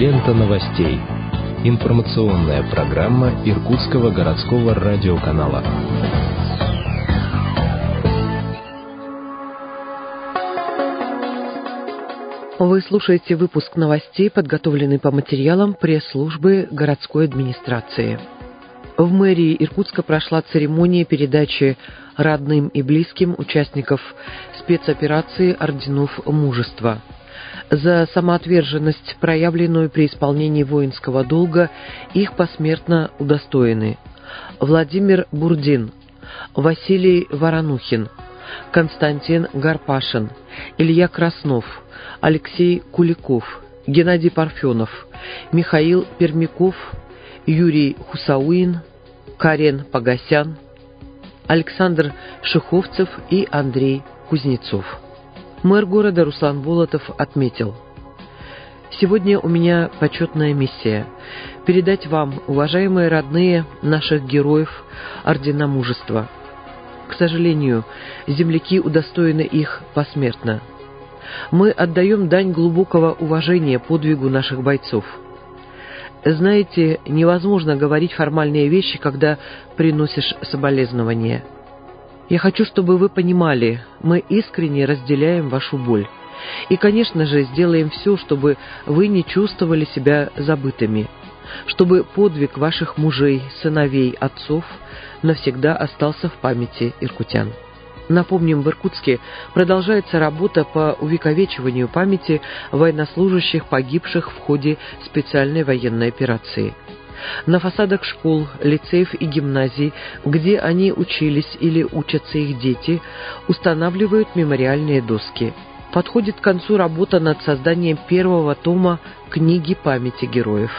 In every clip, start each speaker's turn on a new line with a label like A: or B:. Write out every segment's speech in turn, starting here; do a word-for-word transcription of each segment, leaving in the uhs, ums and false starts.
A: Лента новостей. Информационная программа Иркутского городского радиоканала.
B: Вы слушаете выпуск новостей, подготовленный по материалам пресс-службы городской администрации. В мэрии Иркутска прошла церемония передачи родным и близким участников спецоперации орденов мужества. За самоотверженность, проявленную при исполнении воинского долга, их посмертно удостоены Владимир Бурдин, Василий Воронухин, Константин Гарпашин, Илья Краснов, Алексей Куликов, Геннадий Парфенов, Михаил Пермяков, Юрий Хусауин, Карен Погосян, Александр Шиховцев и Андрей Кузнецов. Мэр города Руслан Болотов отметил: «Сегодня у меня почетная миссия – передать вам, уважаемые родные наших героев, ордена мужества. К сожалению, земляки удостоены их посмертно. Мы отдаем дань глубокого уважения подвигу наших бойцов. Знаете, невозможно говорить формальные вещи, когда приносишь соболезнования. Я хочу, чтобы вы понимали, мы искренне разделяем вашу боль. И, конечно же, сделаем все, чтобы вы не чувствовали себя забытыми, чтобы подвиг ваших мужей, сыновей, отцов навсегда остался в памяти иркутян». Напомним, в Иркутске продолжается работа по увековечиванию памяти военнослужащих, погибших в ходе специальной военной операции. На фасадах школ, лицеев и гимназий, где они учились или учатся их дети, устанавливают мемориальные доски. Подходит к концу работа над созданием первого тома книги памяти героев.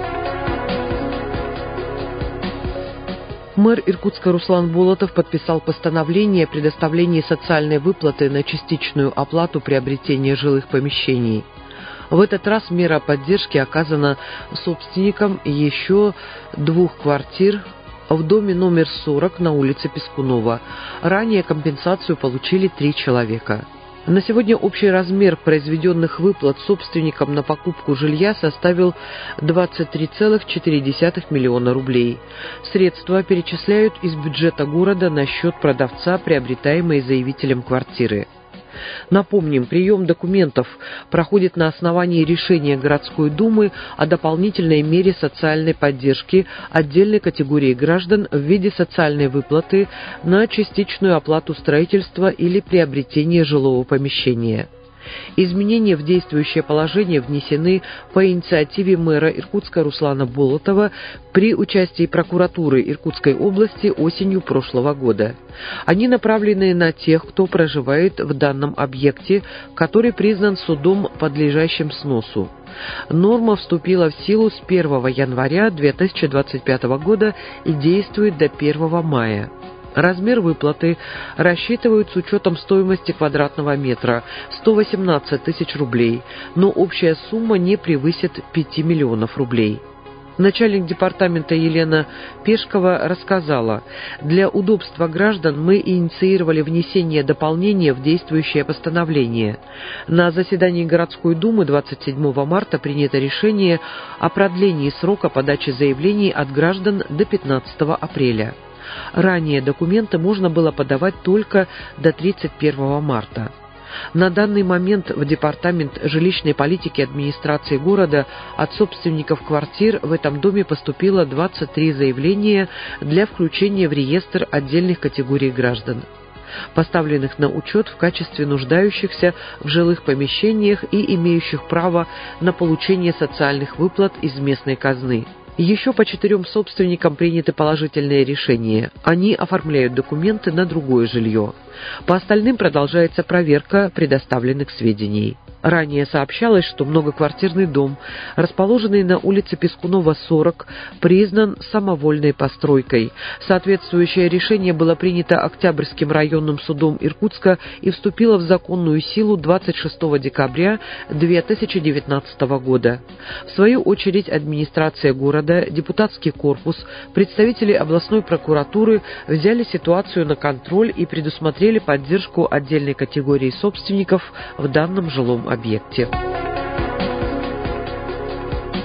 B: Мэр Иркутска Руслан Болотов подписал постановление о предоставлении социальной выплаты на частичную оплату приобретения жилых помещений. В этот раз мера поддержки оказана собственникам еще двух квартир в доме номер сорок на улице Пескунова. Ранее компенсацию получили три человека. На сегодня общий размер произведенных выплат собственникам на покупку жилья составил двадцать три целых четыре десятых миллиона рублей. Средства перечисляют из бюджета города на счет продавца, приобретаемой заявителем квартиры. Напомним, прием документов проходит на основании решения городской думы о дополнительной мере социальной поддержки отдельной категории граждан в виде социальной выплаты на частичную оплату строительства или приобретения жилого помещения. Изменения в действующее положение внесены по инициативе мэра Иркутска Руслана Болотова при участии прокуратуры Иркутской области осенью прошлого года. Они направлены на тех, кто проживает в данном объекте, который признан судом подлежащим сносу. Норма вступила в силу с первого января две тысячи двадцать пятого года и действует до первого мая. Размер выплаты рассчитывают с учетом стоимости квадратного метра – сто восемнадцать тысяч рублей, но общая сумма не превысит пяти миллионов рублей. Начальник департамента Елена Пешкова рассказала: «Для удобства граждан мы инициировали внесение дополнения в действующее постановление. На заседании городской думы двадцать седьмого марта принято решение о продлении срока подачи заявлений от граждан до пятнадцатого апреля. Ранее документы можно было подавать только до тридцать первого марта. На данный момент в Департамент жилищной политики администрации города от собственников квартир в этом доме поступило двадцать три заявления для включения в реестр отдельных категорий граждан, поставленных на учет в качестве нуждающихся в жилых помещениях и имеющих право на получение социальных выплат из местной казны. Еще по четырем собственникам приняты положительные решения. Они оформляют документы на другое жилье. По остальным продолжается проверка предоставленных сведений. Ранее сообщалось, что многоквартирный дом, расположенный на улице Пескунова, сорок, признан самовольной постройкой. Соответствующее решение было принято Октябрьским районным судом Иркутска и вступило в законную силу двадцать шестого декабря две тысячи девятнадцатого года. В свою очередь администрация города, депутатский корпус, представители областной прокуратуры взяли ситуацию на контроль и предусмотрели поддержку отдельной категории собственников в данном жилом объекте.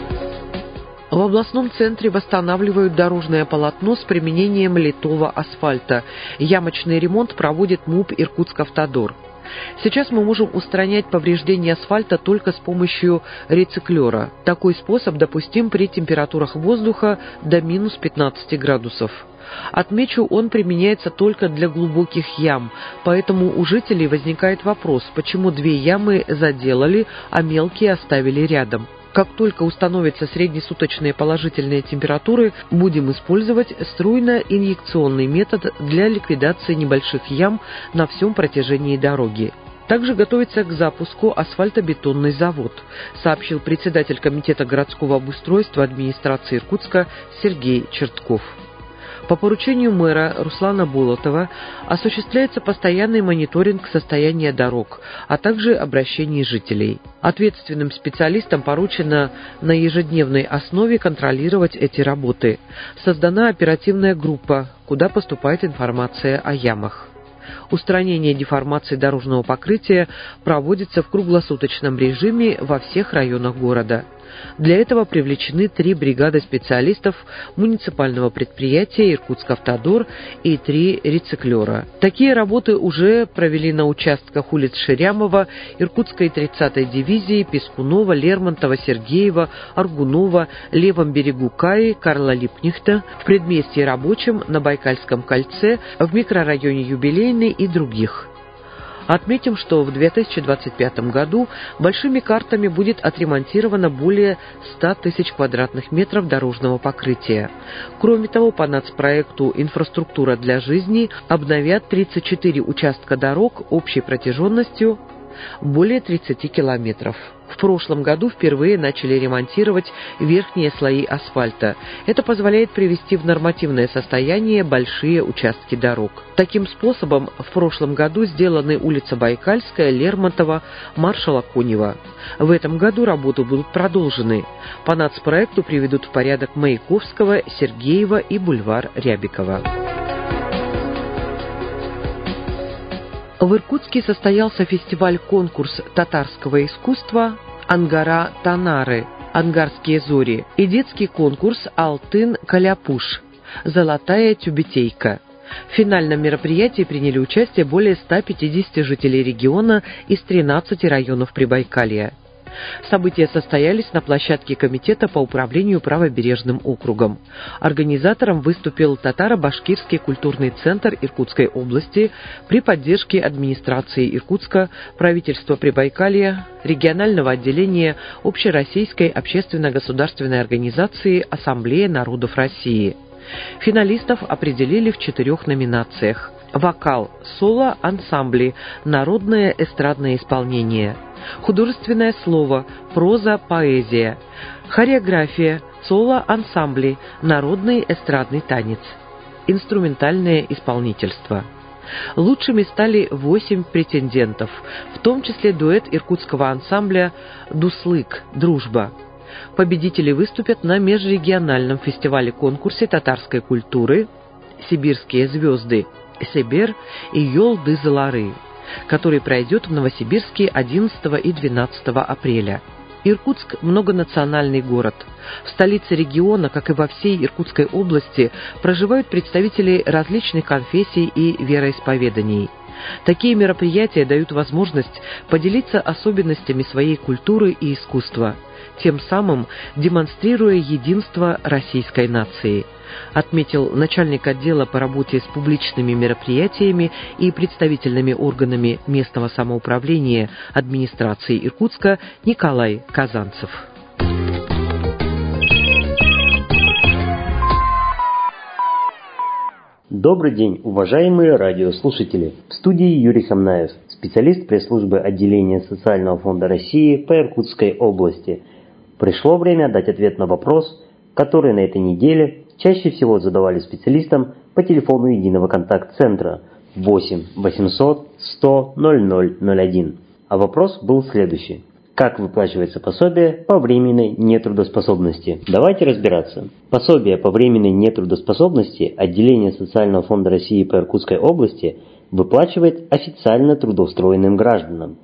B: В областном центре восстанавливают дорожное полотно с применением литого асфальта. Ямочный ремонт проводит МУП «Иркутск-Автодор». Сейчас мы можем устранять повреждения асфальта только с помощью рециклера. Такой способ допустим при температурах воздуха до минус пятнадцати градусов. Отмечу, он применяется только для глубоких ям, поэтому у жителей возникает вопрос, почему две ямы заделали, а мелкие оставили рядом. Как только установятся среднесуточные положительные температуры, будем использовать струйно-инъекционный метод для ликвидации небольших ям на всем протяжении дороги. Также готовится к запуску асфальтобетонный завод, сообщил председатель Комитета городского обустройства администрации Иркутска Сергей Чертков. По поручению мэра Руслана Болотова осуществляется постоянный мониторинг состояния дорог, а также обращений жителей. Ответственным специалистам поручено на ежедневной основе контролировать эти работы. Создана оперативная группа, куда поступает информация о ямах. Устранение деформации дорожного покрытия проводится в круглосуточном режиме во всех районах города. Для этого привлечены три бригады специалистов муниципального предприятия «Иркутск-Автодор» и три рециклера. Такие работы уже провели на участках улиц Ширямова, Иркутской тридцатой дивизии, Пескунова, Лермонтова, Сергеева, Аргунова, левом берегу Каи, Карла Липнихта, в предместье Рабочем, на Байкальском кольце, в микрорайоне Юбилейный и других. Отметим, что в две тысячи двадцать пятом году большими картами будет отремонтировано более ста тысяч квадратных метров дорожного покрытия. Кроме того, по нацпроекту «Инфраструктура для жизни» обновят тридцать четыре участка дорог общей протяженностью более тридцати километров. В прошлом году впервые начали ремонтировать верхние слои асфальта. Это позволяет привести в нормативное состояние большие участки дорог. Таким способом в прошлом году сделаны улица Байкальская, Лермонтова, маршала Конева. В этом году работы будут продолжены. По нацпроекту приведут в порядок Маяковского, Сергеева и бульвар Рябикова. В Иркутске состоялся фестиваль-конкурс татарского искусства «Ангара Танары» «Ангарские зори» и детский конкурс «Алтын Каляпуш» «Золотая тюбетейка». В финальном мероприятии приняли участие более ста пятидесяти жителей региона из тринадцати районов Прибайкалья. События состоялись на площадке Комитета по управлению правобережным округом. Организатором выступил Татаро-Башкирский культурный центр Иркутской области при поддержке администрации Иркутска, правительства Прибайкалья, регионального отделения Общероссийской общественно-государственной организации «Ассамблея народов России». Финалистов определили в четырех номинациях: вокал, соло, ансамбли, народное эстрадное исполнение, художественное слово, проза, поэзия, хореография, соло, ансамбли, народный эстрадный танец, инструментальное исполнительство. Лучшими стали восемь претендентов, в том числе дуэт иркутского ансамбля «Дуслык. Дружба». Победители выступят на межрегиональном фестивале-конкурсе татарской культуры «Сибирские звезды» Себер и Йол-ды-Залары, который пройдет в Новосибирске одиннадцатого и двенадцатого апреля. Иркутск – многонациональный город. В столице региона, как и во всей Иркутской области, проживают представители различных конфессий и вероисповеданий. Такие мероприятия дают возможность поделиться особенностями своей культуры и искусства, тем самым демонстрируя единство российской нации, отметил начальник отдела по работе с публичными мероприятиями и представительными органами местного самоуправления администрации Иркутска Николай Казанцев.
C: Добрый день, уважаемые радиослушатели! В студии Юрий Хамнаев, специалист пресс-службы отделения Социального фонда России по Иркутской области. Пришло время дать ответ на вопрос, который на этой неделе чаще всего задавали специалистам по телефону единого контакт-центра восемь восемьсот сто ноль ноль ноль один. А вопрос был следующий. Как выплачивается пособие по временной нетрудоспособности? Давайте разбираться. Пособие по временной нетрудоспособности отделение Социального фонда России по Иркутской области выплачивает официально трудоустроенным гражданам.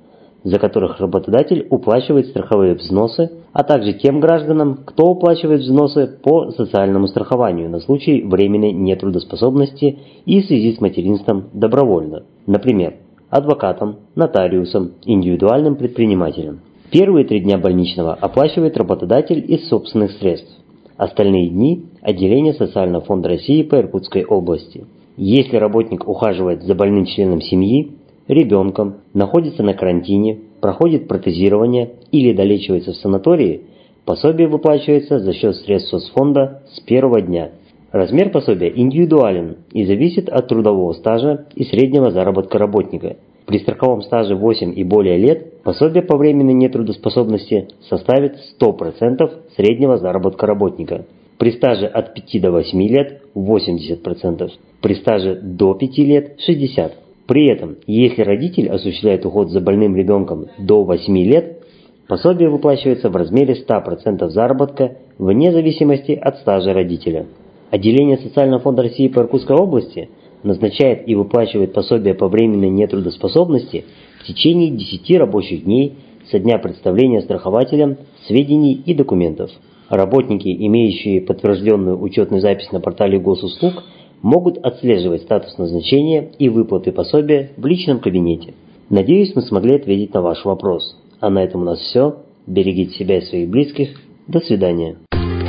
C: за которых работодатель уплачивает страховые взносы, а также тем гражданам, кто уплачивает взносы по социальному страхованию на случай временной нетрудоспособности и в связи с материнством добровольно, например, адвокатам, нотариусам, индивидуальным предпринимателям. Первые три дня больничного оплачивает работодатель из собственных средств. Остальные дни – отделение Социального фонда России по Иркутской области. Если работник ухаживает за больным членом семьи, ребенком, находится на карантине, проходит протезирование или долечивается в санатории, пособие выплачивается за счет средств соцфонда с первого дня. Размер пособия индивидуален и зависит от трудового стажа и среднего заработка работника. При страховом стаже восемь и более лет пособие по временной нетрудоспособности составит сто процентов среднего заработка работника. При стаже от пяти до восьми лет – восемьдесят процентов, при стаже до пяти лет – шестьдесят процентов. При этом, если родитель осуществляет уход за больным ребенком до восьми лет, пособие выплачивается в размере ста процентов заработка вне зависимости от стажа родителя. Отделение Социального фонда России по Иркутской области назначает и выплачивает пособие по временной нетрудоспособности в течение десяти рабочих дней со дня представления страхователем сведений и документов. Работники, имеющие подтвержденную учетную запись на портале госуслуг, могут отслеживать статус назначения и выплаты пособия в личном кабинете. Надеюсь, мы смогли ответить на ваш вопрос. А на этом у нас все. Берегите себя и своих близких. До свидания.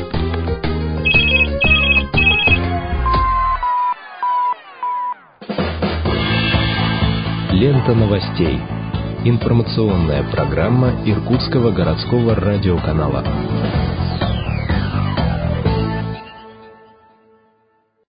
A: Лента новостей. Информационная программа Иркутского городского радиоканала.